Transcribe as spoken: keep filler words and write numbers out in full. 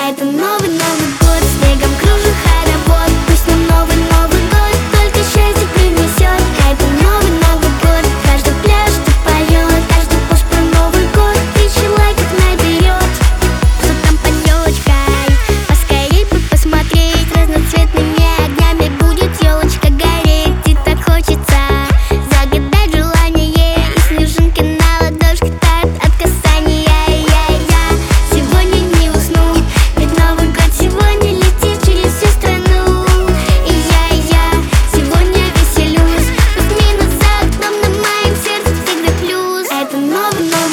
Это новый-новый год, снегом кружит хоровод. Пусть нам новый-новый год только счастье принесет. Это новый-новый год, каждый пляж ты поет, каждый пост про Новый год тысячи лайков наберет. Что там под елочкой? Поскорей бы посмотреть, разноцветными огнями будет елочка гореть. И так хочется загадать желание, и снежинки на ладошке тают от касания. Я-я-я сегодня не усну, ведь Новый год сегодня летит через всю страну. И я-я сегодня веселюсь, пусть минус за окном, на моем сердце всегда плюс. Это новый-новый